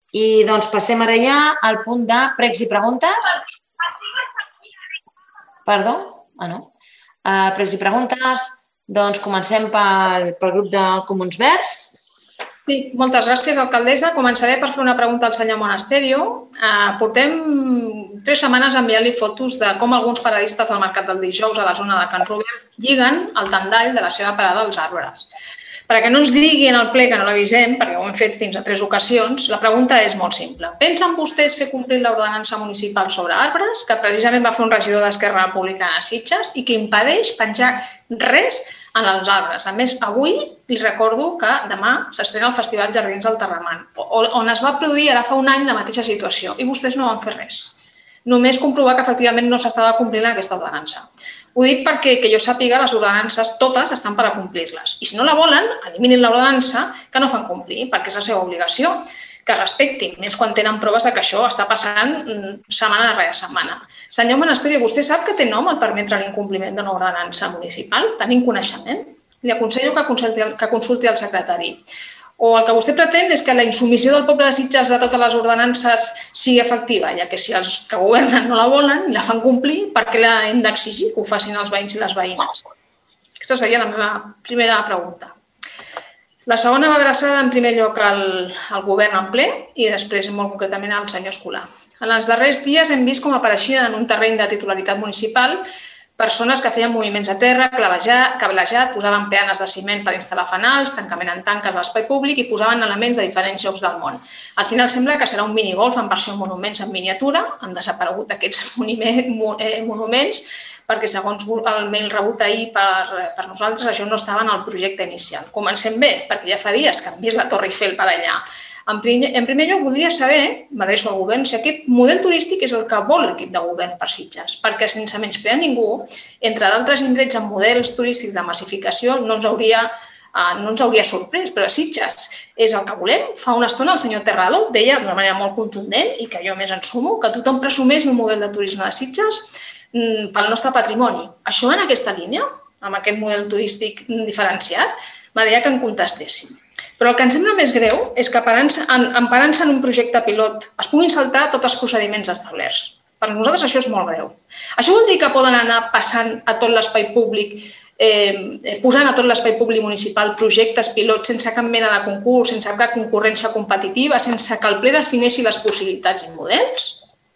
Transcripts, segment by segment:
I doncs passem ara ja al punt de pregs i preguntes. Perdó? No. Pregs i preguntes, doncs comencem pel grup de Comuns Verds. Sí, moltes gràcies, alcaldessa. Començaré per fer una pregunta al senyor Monasterio. Portem 3 setmanes enviant-li fotos de com alguns paradistes del mercat del dijous a la zona de Can Robert lliguen el tendall de la seva parada als arbres. Perquè no ens digui en el ple que no l'avisem, perquè ho hem fet fins a 3 ocasions, la pregunta és molt simple. Pensen vostès fer complir l'ordenança municipal sobre arbres, que precisament va fer un regidor d'Esquerra Republicana a Sitges i que impedeix penjar res en els arbres? A més, avui li recordo que demà s'estrena el Festival Jardins del Terramant, on es va produir ara fa un any la mateixa situació i vostès no van fer res. Només comprovar que efectivament no s'estava complint aquesta ordenança. Ho dic perquè, que jo sàpiga, les ordenances totes estan per a complir-les. I si no la volen, eliminin l'ordenança que no fan complir, perquè és la seva obligació, que respectin, més quan tenen proves que això està passant setmana darrere setmana. Senyor Monasterio, vostè sap que té nom el permetre l'incompliment d'una ordenança municipal? Tenim coneixement? Li aconsello que consulti el secretari. O el que vostè pretén és que la insubmissió del poble de Sitges de totes les ordenances sigui efectiva, ja que si els que governen no la volen i la fan complir, per què la hem d'exigir que ho facin els veïns i les veïnes? Aquesta seria la meva primera pregunta. La segona va adreçada en primer lloc al govern en ple i després molt concretament al senyor Escolà. En els darrers dies hem vist com apareixien en un terreny de titularitat municipal persones que feien moviments a terra, cablejat, posaven peanes de ciment per instal·lar fanals, tancament en tanques de l'espai públic i posaven elements de diferents llocs del món. Al final sembla que serà un minigolf en versió monuments en miniatura. Han desaparegut aquests monuments perquè, segons el mail rebut ahir per nosaltres, això no estava en el projecte inicial. Comencem bé, perquè ja fa dies que hem vist la Torre Eiffel per allà. En primer lloc, voldria saber, m'adreço al govern, si aquest model turístic és el que vol l'equip de govern per Sitges, perquè sense menysprear ningú, entre d'altres indrets amb models turístics de massificació, no ens hauria sorprès, però a Sitges és el que volem. Fa una estona el senyor Terrado deia d'una manera molt contundent, i que jo més en sumo, que tothom presumeix un model de turisme de Sitges pel nostre patrimoni. Això va en aquesta línia, amb aquest model turístic diferenciat? M'agradaria que em contestessin. Però el que ens sembla més greu és que, emparant-se en un projecte pilot, es puguin saltar tots els procediments establerts. Per nosaltres això és molt greu. Això vol dir que poden anar passant a tot l'espai públic, posant a tot l'espai públic municipal projectes pilots sense cap mena de concurs, sense cap concurrència competitiva, sense que el ple defineixi les possibilitats i models?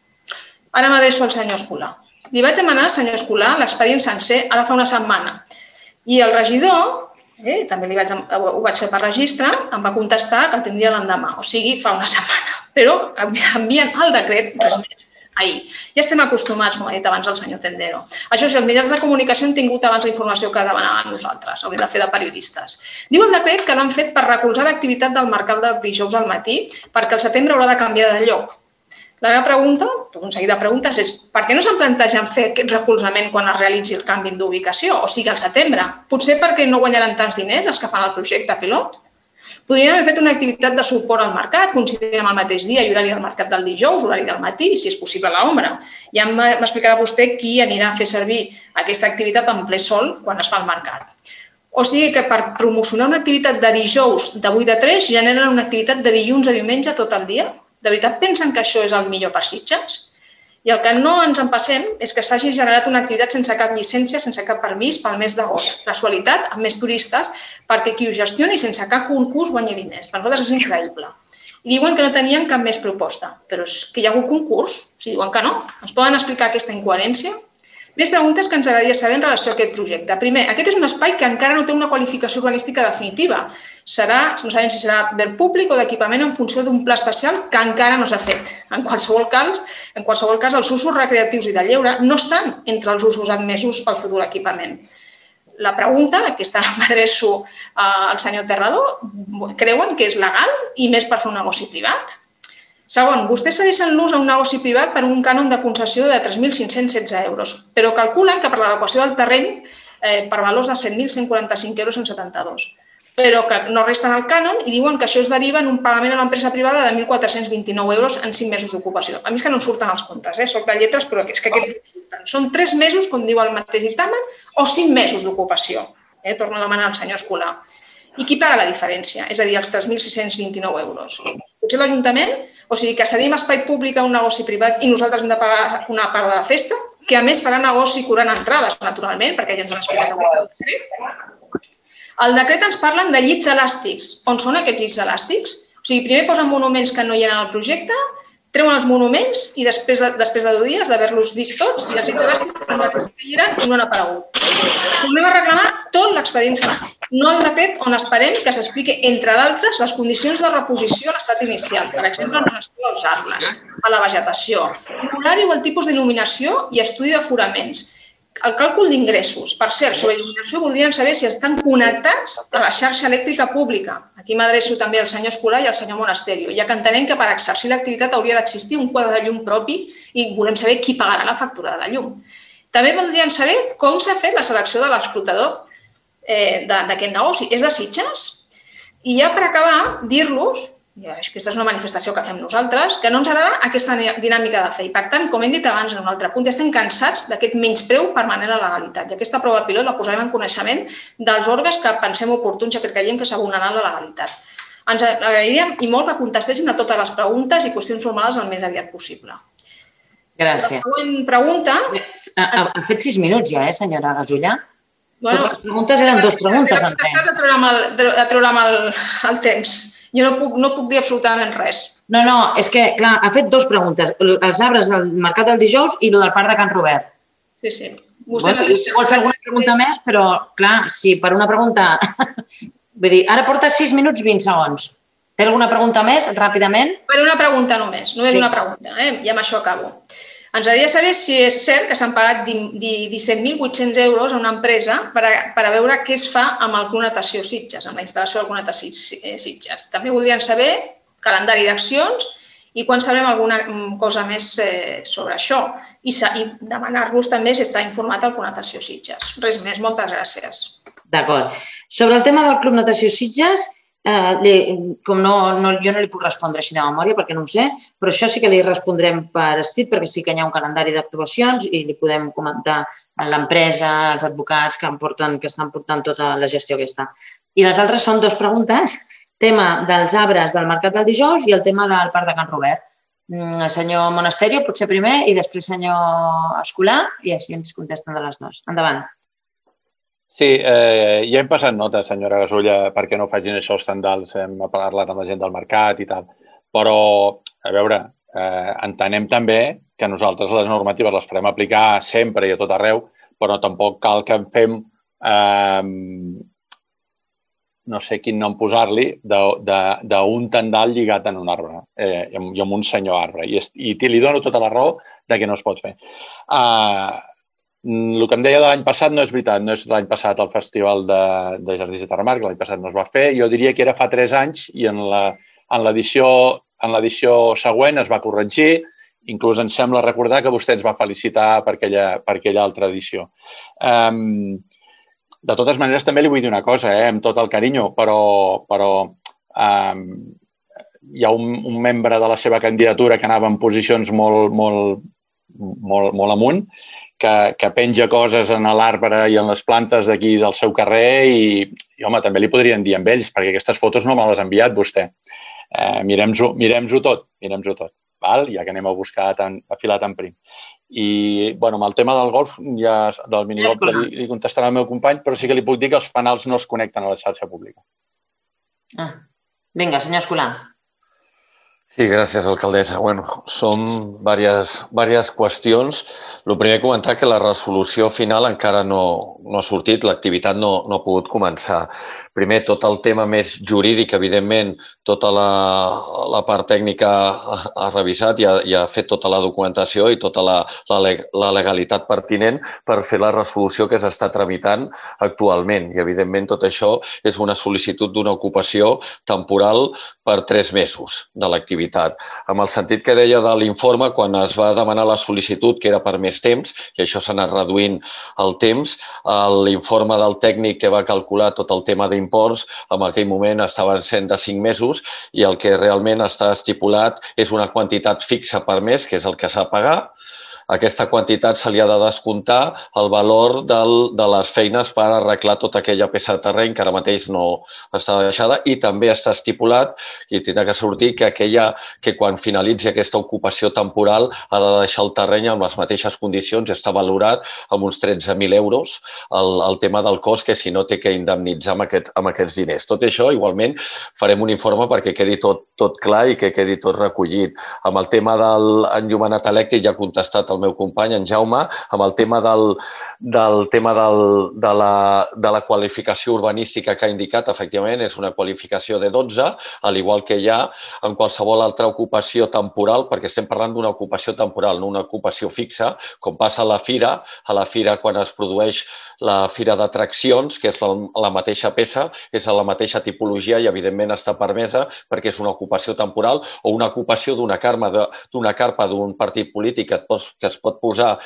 Ara m'adreço al senyor Escolà. Li vaig demanar, senyor Escolà, l'expedient sencer ara fa una setmana. I el regidor, també ho vaig fer per registre, em va contestar que el tindria l'endemà, o sigui, fa una setmana. Però envien el decret, res més, ahir. Ja estem acostumats, com ha dit abans el senyor Tendero. Això sí, els mitjans de comunicació han tingut abans la informació que demanàvem nosaltres, hauríem de fer de periodistes. Diu el decret que l'han fet per recolzar l'activitat del mercat dels dijous al matí perquè el setembre haurà de canviar de lloc. La meva pregunta, tot un seguit de preguntes, és per què no s'han plantejat fer aquest recolzament quan es realitzi el canvi d'ubicació, o sigui, al setembre? Potser perquè no guanyaran tants diners els que fan el projecte pilot? Podrien haver fet una activitat de suport al mercat, coincidint amb el mateix dia i horari del mercat del dijous, horari del matí, i si és possible a l'ombra. Ja m'explicarà vostè qui anirà a fer servir aquesta activitat en ple sol quan es fa al mercat. O sigui que per promocionar una activitat de dijous de 8 a 3 generen una activitat de dilluns a diumenge tot el dia? De veritat pensen que això és el millor per Sitges? I el que no ens en passem és que s'hagi generat una activitat sense cap llicència, sense cap permís pel mes d'agost. Casualitat, amb més turistes, perquè qui ho gestioni sense cap concurs guanyi diners. Per nosaltres és increïble. I diuen que no tenien cap més proposta, però és que hi ha hagut concurs. Si diuen que no, ens poden explicar aquesta incoherència? Més preguntes que ens agradaria saber en relació a aquest projecte. Primer, aquest és un espai que encara no té una qualificació urbanística definitiva. No sabem si serà verd públic o d'equipament en funció d'un pla especial que encara no s'ha fet. En qualsevol cas, els usos recreatius i de lleure no estan entre els usos admesos pel futur equipament. La pregunta, aquesta m'adreço al senyor Terrado, creuen que és legal i més per fer un negoci privat? Segon, vostès cedeixen l'ús a un negoci privat per un cànon de concessió de 3.516 euros, però calculen que per l'adequació del terreny per valors de 7.145,72 euros, però que no resten el cànon i diuen que això es deriva en un pagament a l'empresa privada de 1.429 euros en 5 mesos d'ocupació. A mi és que no em surten els comptes, soc de lletres, però és que aquests no surten. Són 3 mesos, com diu el mateix dictamen, o 5 mesos d'ocupació. Torno a demanar al senyor Escolà. I qui paga la diferència? És a dir, els 3.629 euros. Potser l'Ajuntament, O sigui, que cedim espai públic a un negoci privat i nosaltres hem de pagar una part de la festa, que a més farà negoci cobrant entrades, naturalment, perquè ja ens han explicat el decret. El decret ens parlen de llits elàstics. On són aquests llits elàstics? O sigui, primer posen monuments que no hi eren al projecte, treuen els monuments i després de 2 dies d'haver-los vist tots, i els llits elàstics que hi eren i no han aparegut. Tornem a reclamar tot l'expedient sencer, no el decret on esperem que s'expliqui, entre d'altres, les condicions de reposició a l'estat inicial, per exemple, en relació als arbres, a la vegetació, l'horari o el tipus d'il·luminació i estudi d'aforaments. El càlcul d'ingressos. Per cert, sobre il·luminació voldrien saber si estan connectats a la xarxa elèctrica pública. Aquí m'adreço també al senyor Escolà i al senyor Monasterio, ja que entenem que per exercir l'activitat hauria d'existir un quadre de llum propi i volem saber qui pagarà la factura de la llum. També voldrien saber com s'ha fet la selecció de l'explotador d'aquest negoci. És de Sitges? I ja per acabar, dir-los, i aquesta és una manifestació que fem nosaltres, que no ens agrada aquesta dinàmica de fer. I, per tant, com hem dit abans en un altre punt, estem cansats d'aquest menyspreu permanent a la legalitat. I aquesta prova pilot la posarem en coneixement dels òrgans que pensem oportuns, ja que creiem que s'ha vulnerat la legalitat. Ens agrairíem i molt que contestéssim a totes les preguntes i qüestions formades el més aviat possible. Gràcies. La següent pregunta... Ha fet 6 minuts ja, senyora Gasulla? Totes les preguntes eren 2 preguntes, entenc. De treure'm el temps. Jo no puc dir absolutament res. No, és que, clar, ha fet 2 preguntes. Els arbres del Mercat del Dijous i el del Parc de Can Robert. Sí. Si vols fer alguna pregunta més, però, clar, si per una pregunta... Vull dir, ara porta 6 minuts 20 segons. Té alguna pregunta més, ràpidament? Per una pregunta només una pregunta, i amb això acabo. Ens agradaria saber si és cert que s'han pagat 17.800 euros a una empresa per a veure què es fa amb el Club Natació Sitges, amb la instal·lació del Club Natació Sitges. També voldrien saber calendari d'accions i quan sabrem alguna cosa més sobre això i demanar-los també si està informat el Club Natació Sitges. Res més, moltes gràcies. D'acord. Sobre el tema del Club Natació Sitges, com jo no li puc respondre així de memòria perquè no ho sé, però això sí que li respondrem per escrit perquè sí que hi ha un calendari d'actuacions i li podem comentar a l'empresa, als advocats que estan portant tota la gestió aquesta. I les altres són 2 preguntes, tema dels arbres del Mercat del Dijous i el tema del Parc de Can Robert. El senyor Monasterio, potser primer, i després senyor Escolà, i així ens contesten de les 2. Endavant. Sí, ja hem passat nota, senyora Gasulla, perquè no facin això els tendals. Hem parlat amb la gent del mercat i tal. Però, a veure, entenem també que nosaltres les normatives les farem aplicar sempre i a tot arreu, però tampoc cal que en fem, no sé quin nom posar-li, d'un tendal lligat en un arbre i amb un senyor arbre. I li dono tota la raó que no es pot fer. El que em deia de l'any passat no és veritat, no és l'any passat el Festival de Jardins de Terramar, que l'any passat no es va fer. Jo diria que era fa 3 anys i en l'edició següent es va corregir. Inclús em sembla recordar que vostè ens va felicitar per aquella altra edició. De totes maneres, també li vull dir una cosa, amb tot el carinyo, però hi ha un membre de la seva candidatura que anava en posicions molt amunt, que penja coses en l'arbre i en les plantes d'aquí del seu carrer i, home, també li podrien dir amb ells, perquè aquestes fotos no me les ha enviat vostè. Mirem-ho tot, ja que anem a buscar a filar tan prim. I, bueno, amb el tema del golf, del minigolf, li contestarà el meu company, però sí que li puc dir que els fanals no es connecten a la xarxa pública. Vinga, senyor Escolà. Sí, gràcies, alcaldessa. Són diverses qüestions. El primer, comentar que la resolució final encara no ha sortit, l'activitat no ha pogut començar. Primer, tot el tema més jurídic, evidentment, tota la part tècnica ha revisat i ha fet tota la documentació i tota la legalitat pertinent per fer la resolució que s'està tramitant actualment. I, evidentment, tot això és una sol·licitud d'una ocupació temporal per 3 mesos de l'activitat. Amb el sentit que deia de l'informe, quan es va demanar la sol·licitud, que era per més temps, i això s'ha anat reduint el temps, l'informe del tècnic que va calcular tot el tema d'imports, en aquell moment estaven sent de 5 mesos i el que realment està estipulat és una quantitat fixa per mes, que és el que s'ha de pagar, aquesta quantitat se li ha de descomptar el valor de les feines per arreglar tota aquella peça de terreny que ara mateix no està deixada, i també està estipulat, i tindrà que sortir, que quan finalitzi aquesta ocupació temporal ha de deixar el terreny amb les mateixes condicions, està valorat amb uns 13.000 euros el tema del cost, que si no té que indemnitzar amb aquests diners. Tot això, igualment, farem un informe perquè quedi tot clar i que quedi tot recollit. Amb el tema de l'enllumenat elèctric ja ha contestat el meu company, en Jaume. Amb el tema de la qualificació urbanística que ha indicat, efectivament, és una qualificació de 12, al igual que hi ha en qualsevol altra ocupació temporal, perquè estem parlant d'una ocupació temporal, no una ocupació fixa, com passa a la fira. A la fira, quan es produeix la fira d'atraccions, que és la mateixa peça, és la mateixa tipologia i, evidentment, està permesa perquè és una ocupació temporal, o una ocupació d'una carpa d'un partit polític que es pot posar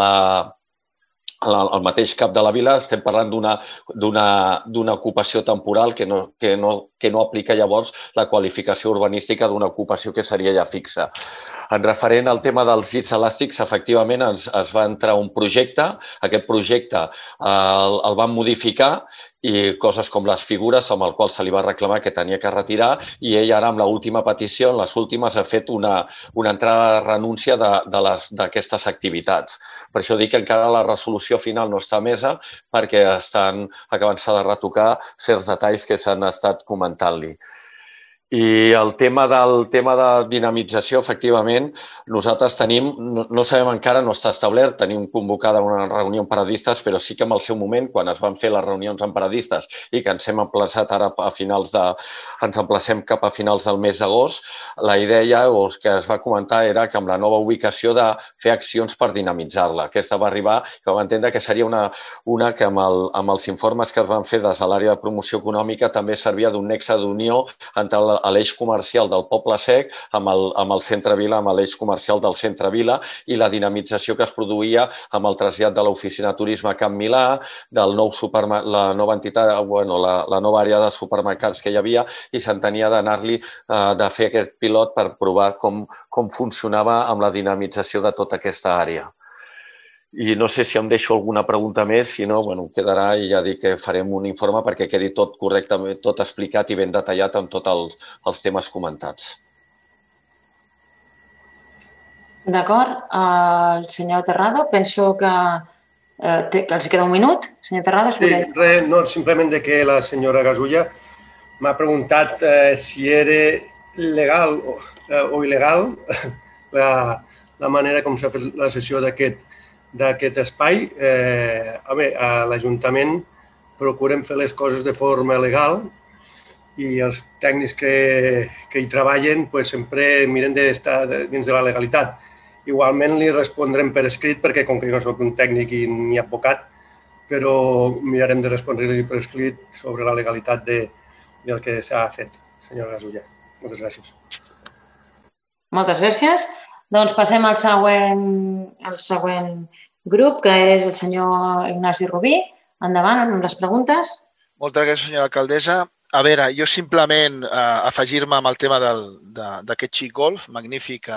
al mateix cap de la vila. Estem parlant d'una ocupació temporal que no aplica llavors la qualificació urbanística d'una ocupació que seria ja fixa. En referent al tema dels llits elàstics, efectivament es va entrar un projecte. Aquest projecte el van modificar i coses com les figures, amb el qual se li va reclamar que tenia que retirar, i ell ara, amb l'última petició, en les últimes, ha fet una entrada de renúncia d'aquestes activitats. Per això dic que encara la resolució final no està emesa, perquè estan acabant-se de retocar certs detalls que s'han estat comentant-li. I el tema de dinamització, efectivament, nosaltres tenim, no sabem encara, no està establert, tenim convocada una reunió amb paradistes, però sí que en el seu moment, quan es van fer les reunions amb paradistes i que ens hem emplaçat ara ens emplacem cap a finals del mes d'agost, la idea que es va comentar era que amb la nova ubicació de fer accions per dinamitzar-la. Aquesta va arribar, que vam entendre que seria una que amb els informes que es van fer des de l'àrea de promoció econòmica també servia d'un nexe d'unió entre l'eix comercial del Poble Sec amb el centre Vila, amb l'eix comercial del centre Vila, i la dinamització que es produïa amb el trasllat de l'oficina turisme a Camp Milà, del la nova entitat, la nova àrea de supermercats que hi havia, i s'entenia de fer aquest pilot per provar com funcionava amb la dinamització de tota aquesta àrea. I no sé si em deixo alguna pregunta més, si no, quedarà, i ja dic que farem un informe perquè quedi tot correctament, tot explicat i ben detallat amb tots els temes comentats. D'acord. El senyor Terrado, penso que els queda un minut. Senyor Terrado, sí, no, simplement que la senyora Gasulla m'ha preguntat si era legal o il·legal la manera com s'ha fet la sessió d'aquest espai. A l'Ajuntament procurem fer les coses de forma legal i els tècnics que hi treballen sempre miren d'estar dins de la legalitat. Igualment li respondrem per escrit perquè, com que jo no soc un tècnic ni advocat, però mirarem de respondre-li per escrit sobre la legalitat del que s'ha fet, senyora Gasulla. Moltes gràcies. Moltes gràcies. Doncs passem al següent grup, que és el senyor Ignasi Rubí. Endavant amb les preguntes. Moltes gràcies, senyora alcaldessa. A veure, jo simplement afegir-me amb el tema d'aquest xic golf magnífic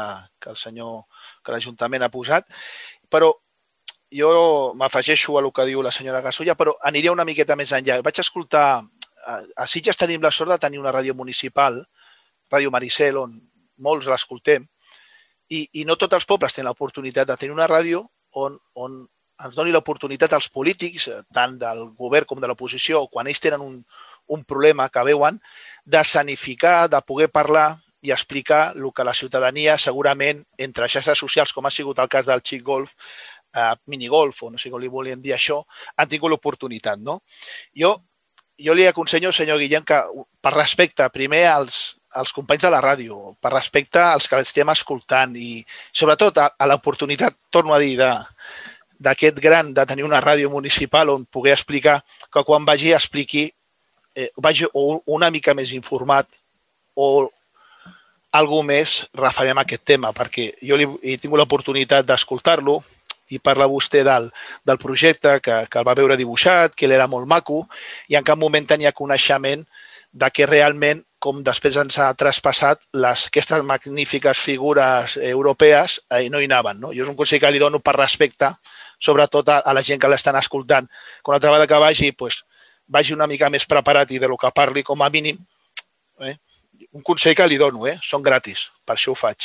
que l'Ajuntament ha posat, però jo m'afegeixo a el que diu la senyora Gasulla, però aniria una miqueta més enllà. Vaig escoltar, a Sitges tenim la sort de tenir una ràdio municipal, Ràdio Maricel, on molts l'escoltem, i no tots els pobles tenen l'oportunitat de tenir una ràdio on ens doni l'oportunitat als polítics, tant del govern com de l'oposició, quan ells tenen un problema que veuen, de sanificar, de poder parlar i explicar el que la ciutadania segurament entre xarxes socials, com ha sigut el cas del xic golf, minigolf, o no sé com li volien dir això, han tingut l'oportunitat. Jo li aconsello, senyor Guillem, que per respecte primer als companys de la ràdio, per respecte als que estem escoltant i sobretot a l'oportunitat, torno a dir, d'aquest gran de tenir una ràdio municipal on poder explicar, que quan vagi expliqui una mica més informat o alguna més referent a aquest tema, perquè jo he tingut l'oportunitat d'escoltar-lo i parla vostè del projecte que el va veure dibuixat, que ell era molt maco i en cap moment tenia coneixement de que realment, com després ens ha traspassat, aquestes magnífiques figures europees no hi anaven. No? Jo és un consell que li dono per respecte, sobretot a la gent que l'estan escoltant. Quan altra vegada que vagi una mica més preparat i del que parli com a mínim, un consell que li dono, són gratis, per això ho faig.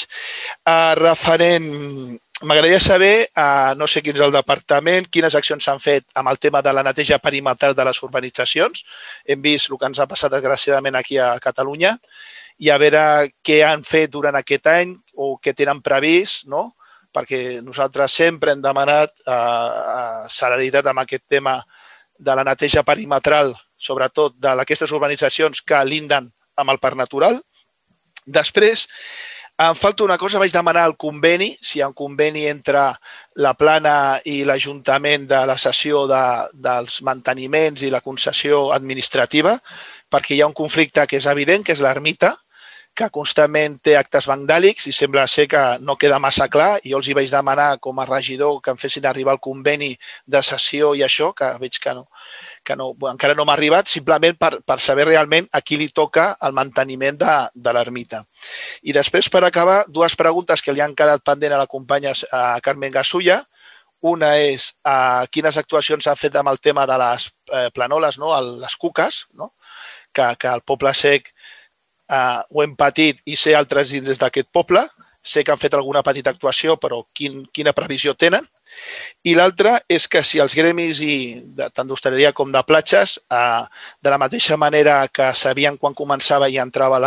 M'agradaria saber, no sé quin és el departament, quines accions s'han fet amb el tema de la neteja perimetral de les urbanitzacions. Hem vist el que ens ha passat desgraciadament aquí a Catalunya i a veure què han fet durant aquest any o què tenen previst, no? Perquè nosaltres sempre hem demanat celeritat amb aquest tema de la neteja perimetral, sobretot d'aquestes urbanitzacions que linden amb el parc natural. Després, em falta una cosa, vaig demanar el conveni, si hi ha un conveni entre la plana i l'Ajuntament de la cessió dels manteniments i la concessió administrativa, perquè hi ha un conflicte que és evident, que és l'ermita, que constantment té actes vandàlics i sembla ser que no queda massa clar. I jo els hi vaig demanar com a regidor que em fessin arribar el conveni de cessió i això, que veig que encara no m'ha arribat, simplement per saber realment a qui li toca el manteniment de l'ermita. I després, per acabar, dues preguntes que li han quedat pendent a la companya Carmen Gasulla. Una és quines actuacions s'han fet amb el tema de les planoles, les cuques, que el Poble Sec ho hem patit i sé altres dins d'aquest poble. Sé que han fet alguna petita actuació, però quina previsió tenen? I l'altra és que si els gremis tant d'hostaleria com de platges, de la mateixa manera que sabien quan començava i entrava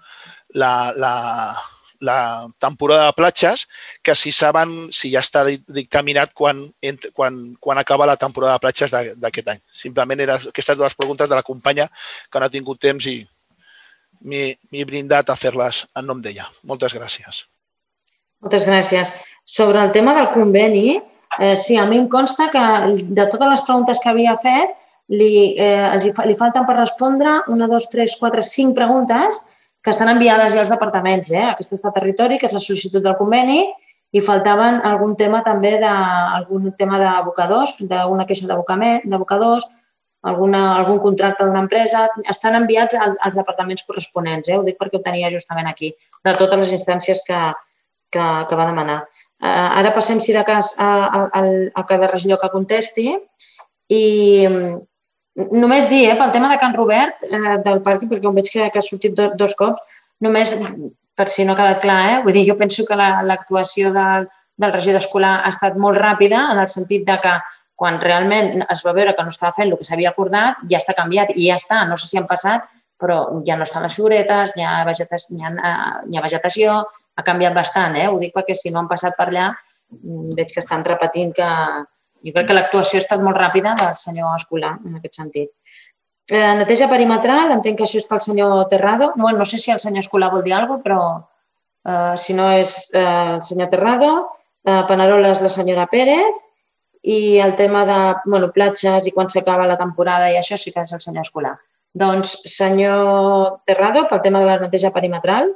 la temporada de platges, que si saben si ja està dictaminat quan acaba la temporada de platges d'aquest any. Simplement eren aquestes dues preguntes de la companya que no ha tingut temps i m'he brindat a fer-les en nom d'ella. Moltes gràcies. Moltes gràcies. Sobre el tema del conveni, sí, a mi em consta que de totes les preguntes que havia fet li falten per respondre 1, 2, 3, 4, 5 preguntes que estan enviades ja als departaments. Aquesta és de territori, que és la sol·licitud del conveni, i faltaven algun tema també d'abocadors, d'una queixa d'abocadors, algun contracte d'una empresa. Estan enviats als departaments corresponents. Ho dic perquè ho tenia justament aquí, de totes les instàncies que va demanar. Ara passem, si de cas, a cada regidor que contesti. I només dir, pel tema de Can Robert, del pàrquing, perquè veig que ha sortit dos cops, només per si no ha quedat clar, vull dir, jo penso que l'actuació del regidor escolar ha estat molt ràpida, en el sentit de que quan realment es va veure que no estava fent el que s'havia acordat, ja està canviat i ja està. No sé si han passat, però ja no estan les figuretes, hi ha vegetació, ha canviat bastant. Ho dic perquè si no han passat per allà, veig que estan repetint que... Jo crec que l'actuació ha estat molt ràpida del senyor Escolar, en aquest sentit. Neteja perimetral, entenc que això és pel senyor Terrado. No sé si el senyor Escolar vol dir alguna cosa, però si no és el senyor Terrado. Paneroles, la senyora Pérez. I el tema de platges i quan s'acaba la temporada i això sí que és el senyor Escolar. Doncs, senyor Terrado, pel tema de la neteja perimetral.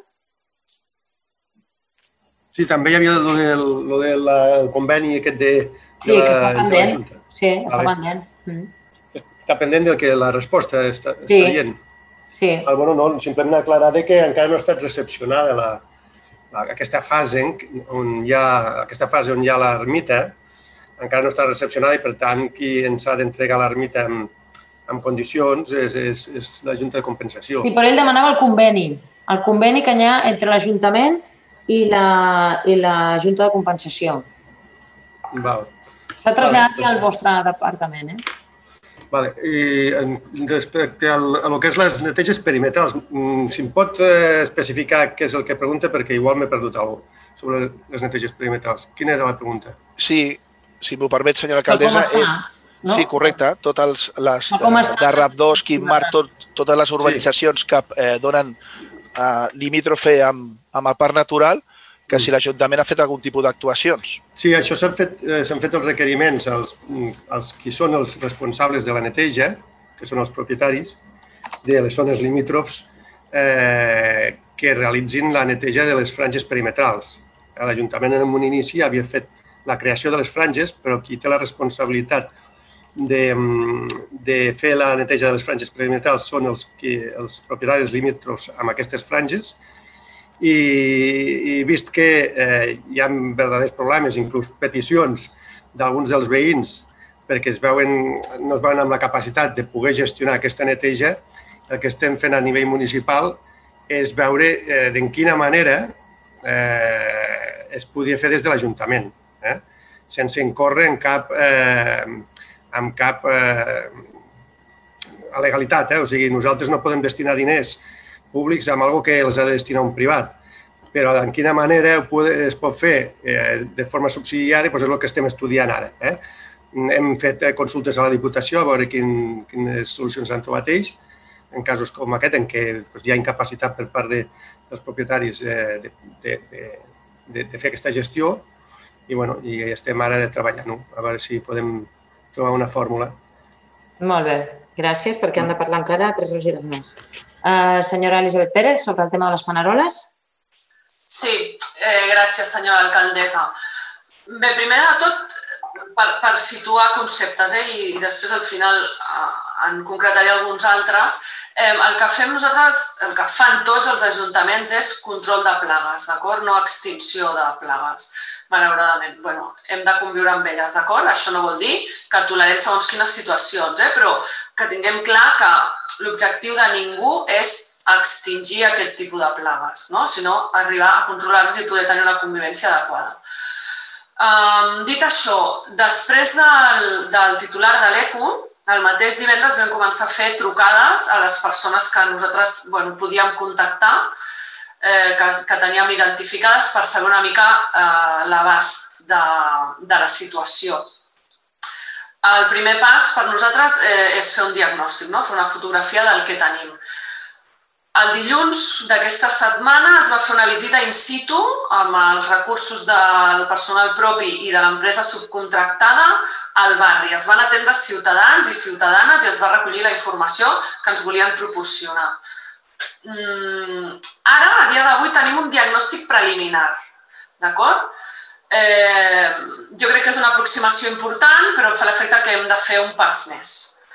Sí, també hi havia el conveni aquest de... Sí, que està pendent. Sí, està pendent. Està pendent del que la resposta està dient. Sí. Simplement aclarar que encara no ha estat recepcionada aquesta fase on hi ha l'ermita, encara no està recepcionada i, per tant, qui ens ha d'entregar l'ermita en condicions és la Junta de Compensació. Sí, però ell demanava el conveni que hi ha entre l'Ajuntament i la Junta de Compensació. S'ha traslladat ja al vostre departament. I respecte a el que és les neteges perimetrals, si em pot especificar què és el que pregunta, perquè igual m'he perdut alguna cosa sobre les neteges perimetrals. Quina era la pregunta? Sí, si m'ho permet, senyora alcaldessa, és... Sí, correcte. Totes les de RAP2, Quimar, totes les urbanitzacions que donen limítrofe amb el parc natural, que si l'Ajuntament ha fet algun tipus d'actuacions. Sí, això s'han fet els requeriments als qui són els responsables de la neteja, que són els propietaris de les zones limítrofs, que realitzin la neteja de les franges perimetrals. L'Ajuntament en un inici havia fet la creació de les franges, però qui té la responsabilitat de fer la neteja de les franges perimetrals són els propietaris limítrofs amb aquestes franges i vist que hi ha verdaders problemes, inclús peticions d'alguns dels veïns perquè no es veuen amb la capacitat de poder gestionar aquesta neteja, el que estem fent a nivell municipal és veure de quina manera es podria fer des de l'Ajuntament, sense incórrer en cap alegalitat. O sigui, nosaltres no podem destinar diners públics amb alguna cosa que els ha de destinar un privat, però en quina manera es pot fer de forma subsidiària és el que estem estudiant ara. Hem fet consultes a la Diputació a veure quines solucions han trobat ells, en casos com aquest, en què hi ha incapacitat per part dels propietaris de fer aquesta gestió i estem ara treballant-ho, a veure si podem trobar una fòrmula. Molt bé, gràcies, perquè han de parlar encara 3 regidors més. Senyora Elisabet Pérez, sobre el tema de les paneroles. Sí, gràcies, senyora alcaldessa. Bé, primer de tot, per situar conceptes i després al final en concretaré alguns altres, el que fem nosaltres, el que fan tots els ajuntaments és control de plagues, d'acord? No extinció de plagues, malauradament. Hem de conviure amb elles, d'acord? Això no vol dir que tolerem segons quines situacions, però que tinguem clar que l'objectiu de ningú és extingir aquest tipus de plagues, sinó arribar a controlar-les i poder tenir una convivència adequada. Dit això, després del titular de l'ECO, el mateix divendres vam començar a fer trucades a les persones que nosaltres podíem contactar, que teníem identificades per saber una mica l'abast de la situació. El primer pas per nosaltres és fer un diagnòstic, fer una fotografia del que tenim. El dilluns d'aquesta setmana es va fer una visita in situ amb els recursos del personal propi i de l'empresa subcontractada al barri. Es van atendre ciutadans i ciutadanes i es va recollir la informació que ens volien proporcionar. Ara, a dia d'avui, tenim un diagnòstic preliminar, d'acord? Jo crec que és una aproximació important, però em fa l'efecte que hem de fer un pas més.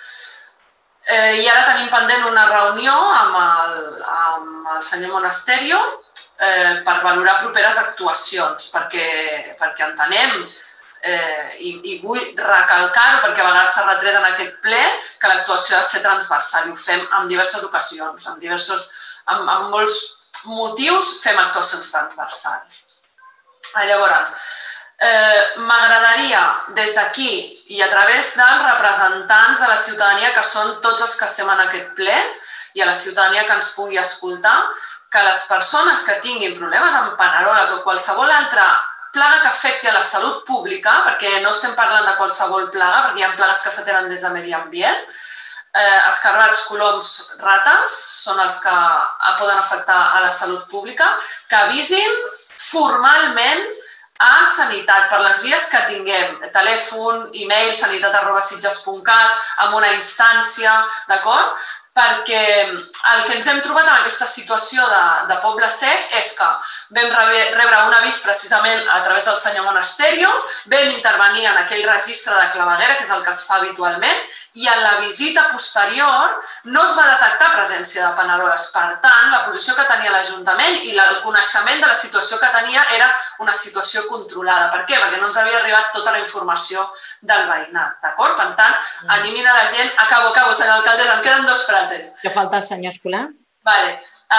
I ara tenim pendent una reunió amb el senyor Monasterio per valorar properes actuacions, perquè entenem, i vull recalcar-ho perquè a vegades s'ha retret en aquest ple, que l'actuació ha de ser transversal i ho fem en diverses ocasions, amb molts motius fem actuacions transversals. Llavors, m'agradaria des d'aquí i a través dels representants de la ciutadania, que són tots els que estem en aquest ple, i a la ciutadania que ens pugui escoltar, que les persones que tinguin problemes amb paneroles o qualsevol altra plaga que afecti a la salut pública, perquè no estem parlant de qualsevol plaga, perquè hi ha plagues que s'atenen des de medi ambient, escarabats, coloms, rates, són els que poden afectar a la salut pública, que avisin formalment a Sanitat, per les vies que tinguem, telèfon, e-mail, sanitat@sitges.cat, amb una instància, d'acord? Perquè el que ens hem trobat en aquesta situació de Poble Sec és que vam rebre un avís precisament a través del senyor Monasterio, vam intervenir en aquell registre de claveguera, que és el que es fa habitualment, i en la visita posterior no es va detectar presència de paneroles. Per tant, la posició que tenia l'Ajuntament i el coneixement de la situació que tenia era una situació controlada. Per què? Perquè no ens havia arribat tota la informació del veïnat, d'acord? Per tant, animin a la gent... Acabo, senyor alcaldessa, em queden 2 frases. Que falta el senyor Escolar. Vale.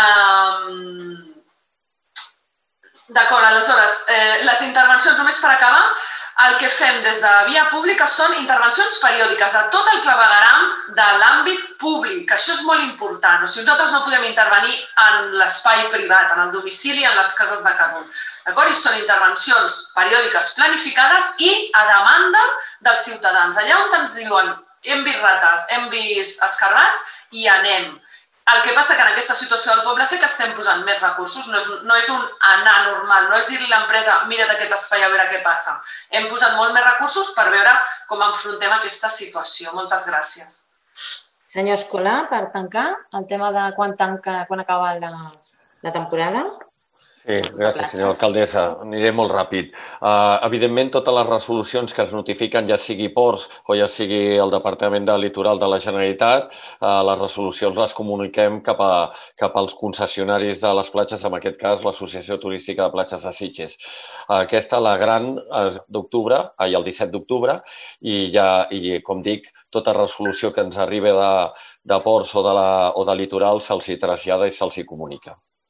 D'acord, aleshores, les intervencions, només per acabar, el que fem des de via pública són intervencions periòdiques a tot el clavegueram de l'àmbit públic, que això és molt important. O sigui, nosaltres no podem intervenir en l'espai privat, en el domicili, en les cases de cada un. D'acord? I són intervencions periòdiques planificades i a demanda dels ciutadans. Allà on ens diuen hem vist rates, hem vist escarabats, i anem. El que passa que en aquesta situació del Poble Sec estem posant més recursos, no és un anar normal, no és dir-li a l'empresa mira't aquest espai a veure què passa. Hem posat molt més recursos per veure com enfrontem aquesta situació. Moltes gràcies. Senyor Escolar, per tancar el tema de quan acaba la temporada. Sí, gràcies, senyora alcaldessa. Aniré molt ràpid. Evidentment, totes les resolucions que es notifiquen, ja sigui Ports o ja sigui el Departament de Litoral de la Generalitat, les resolucions les comuniquem cap als concessionaris de les platges, en aquest cas l'Associació Turística de Platges de Sitges. Aquesta, la gran, d'octubre, el 17 d'octubre, i com dic, tota resolució que ens arribi de Ports o de Litoral se'ls hi trasllada i se'ls hi comunica.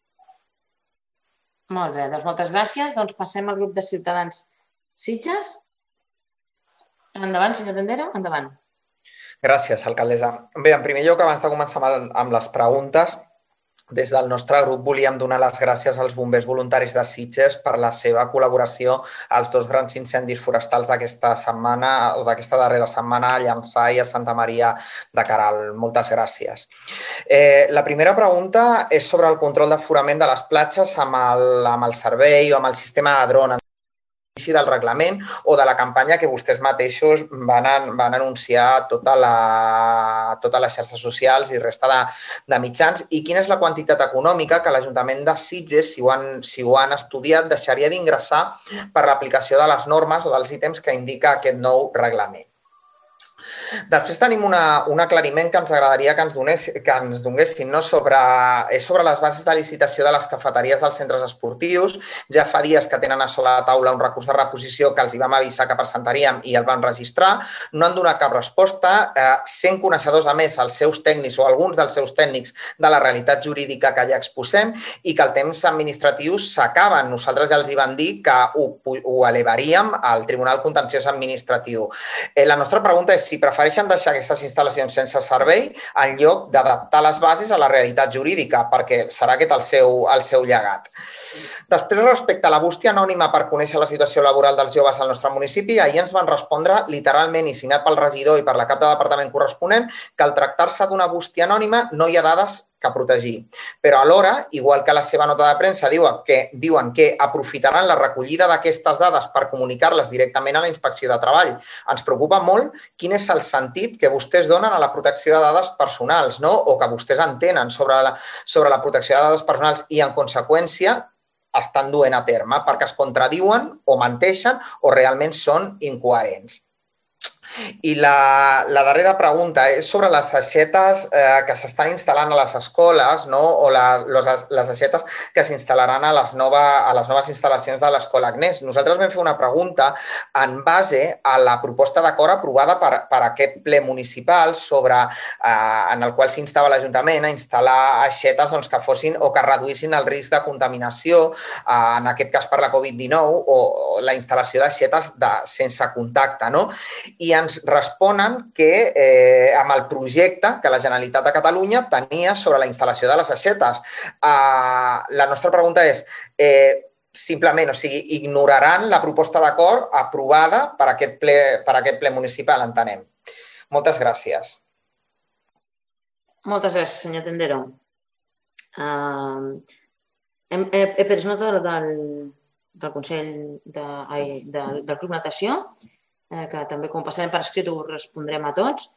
Molt bé, doncs moltes gràcies. Doncs passem al grup de Ciutadans Sitges. Endavant, senyor Tendero, endavant. Gràcies, alcaldessa. Bé, en primer lloc, abans de començar amb les preguntes, des del nostre grup volíem donar les gràcies als bombers voluntaris de Sitges per la seva col·laboració als 2 grans incendis forestals d'aquesta setmana o d'aquesta darrera setmana a Llançà i a Santa Maria de Caral. Moltes gràcies. La primera pregunta és sobre el control d'aforament de les platges amb el servei o amb el sistema de dron del reglament o de la campanya que vostès mateixos van anunciar a totes les xarxes socials i resta de mitjans, i quina és la quantitat econòmica que l'Ajuntament de Sitges, si ho han estudiat, deixaria d'ingressar per l'aplicació de les normes o dels ítems que indica aquest nou reglament. Després tenim un aclariment que ens agradaria que ens donguessin sobre les bases de licitació de les cafeteries dels centres esportius. Ja fa dies que tenen a sobre la taula un recurs de reposició que els hi vam avisar que presentaríem i el van registrar. No han donat cap resposta, sent coneixedors, a més, els seus tècnics o alguns dels seus tècnics de la realitat jurídica que ja exposem i que el temps administratiu s'acaben. Nosaltres ja els hi vam dir que ho elevaríem al Tribunal Contenciós Administratiu. La nostra pregunta és si prefereixen deixar aquestes instal·lacions sense servei en lloc d'adaptar les bases a la realitat jurídica, perquè serà aquest el seu llegat. Després, respecte a la bústia anònima per conèixer la situació laboral dels joves al nostre municipi, ahir ens van respondre literalment i signat pel regidor i per la cap de departament corresponent que al tractar-se d'una bústia anònima no hi ha dades que protegir. Però alhora, igual que la seva nota de premsa, diuen que aprofitaran la recollida d'aquestes dades per comunicar-les directament a la Inspecció de Treball. Ens preocupa molt quin és el sentit que vostès donen a la protecció de dades personals, no? O que vostès entenen sobre la protecció de dades personals i, en conseqüència, estan duent a terme perquè es contradiuen o menteixen o realment són incoherents. I la darrera pregunta és sobre les aixetes que s'estan instal·lant a les escoles, o les aixetes que s'instal·laran a les noves instal·lacions de l'Escola Agnès. Nosaltres vam fer una pregunta en base a la proposta d'acord aprovada per aquest ple municipal en el qual s'instava l'Ajuntament a instal·lar aixetes que fossin o que reduïssin el risc de contaminació, en aquest cas per la Covid-19, o la instal·lació d'aixetes sense contacte. I ens responen que amb el projecte que la Generalitat de Catalunya tenia sobre la instal·lació de les aixetes. La nostra pregunta és, simplement, ignoraran la proposta d'acord aprovada per aquest ple municipal, entenem. Moltes gràcies. Moltes gràcies, senyor Tendero. He pres nota del Consell del Club Natació, que també, com passarem per escrit, ho respondrem a tots.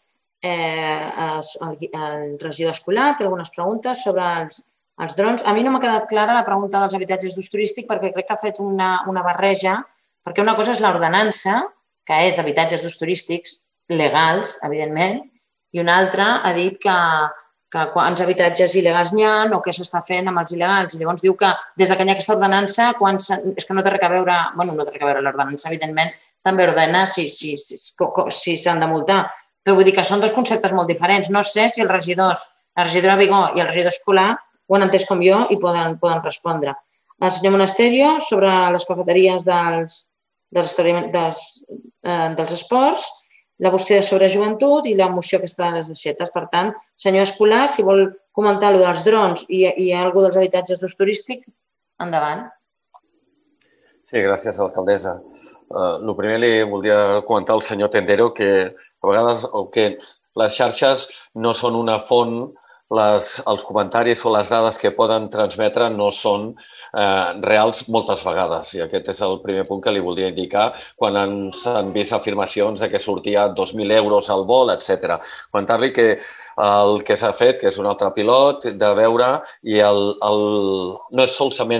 El regidor escolar té algunes preguntes sobre els drons. A mi no m'ha quedat clara la pregunta dels habitatges d'ús turístic perquè crec que ha fet una barreja, perquè una cosa és l'ordenança, que és d'habitatges d'ús turístics legals, evidentment, i una altra ha dit que quants habitatges il·legals n'hi ha o què s'està fent amb els il·legals. I llavors diu que des que hi ha aquesta ordenança, és que no té res a veure, no té res a veure l'ordenança, evidentment, també ordena si s'han de multar. Però vull dir que són dos conceptes molt diferents. No sé si la regidora Vigó i el regidor escolar ho han entès com jo i poden respondre. El senyor Monasterio, sobre les cafeteries dels esports, la bústia sobre joventut i la moció aquesta de les aixetes. Per tant, senyor escolar, si vol comentar allò dels drons i alguna dels habitatges d'ús turístic, endavant. Sí, gràcies, alcaldessa. El primer li voldria comentar al senyor Tendero que a vegades les xarxes no són una font, els comentaris o les dades que poden transmetre no són reals moltes vegades. I aquest és el primer punt que li voldria indicar quan s'han vist afirmacions que sortia 2.000 euros al vol, etc. Comentar-li que el que s'ha fet, que és un altre pilot, de veure, i no és solament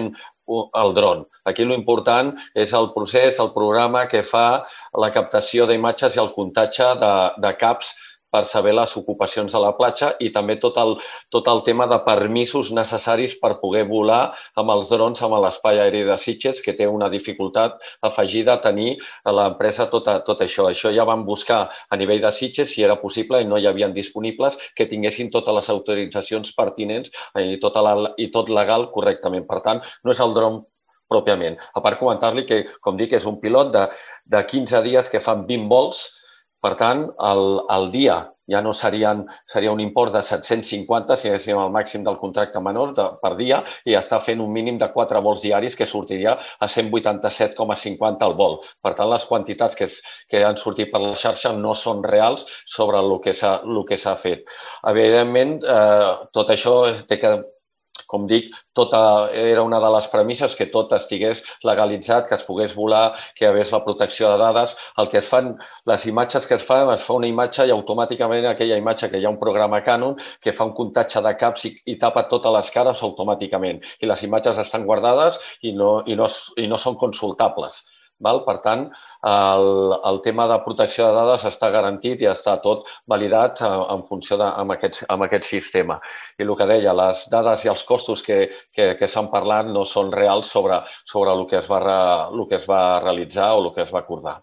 el dron. Aquí l'important és el procés, el programa que fa la captació d'imatges i el comptatge de caps per saber les ocupacions de la platja i també tot el tema de permisos necessaris per poder volar amb els drons amb l'espai aeri de Sitges, que té una dificultat afegida a tenir a l'empresa tot això. Això ja vam buscar a nivell de Sitges si era possible i no hi havien disponibles que tinguessin totes les autoritzacions pertinents i tot legal correctament. Per tant, no és el dron pròpiament. A part, comentar-li que, com dic, és un pilot de 15 dies que fan 20 vols. Per tant, el dia ja no seria un import de 750 si haguéssim el màxim del contracte menor per dia i està fent un mínim de 4 vols diaris que sortiria a 187,50 al vol. Per tant, les quantitats que han sortit per la xarxa no són reals sobre el que s'ha fet. Evidentment, tot això té que, com dic, era una de les premisses que tot estigués legalitzat, que es pogués volar, que hi hagués la protecció de dades. El que es fan, les imatges que es fa una imatge i automàticament aquella imatge que hi ha un programa Canon que fa un comptatge de caps i tapa totes les cares automàticament. I les imatges estan guardades i no són consultables. Per tant, el tema de protecció de dades està garantit i està tot validat en funció amb aquest sistema. I el que deia, les dades i els costos que s'han parlat no són reals sobre el que es va realitzar o el que es va acordar.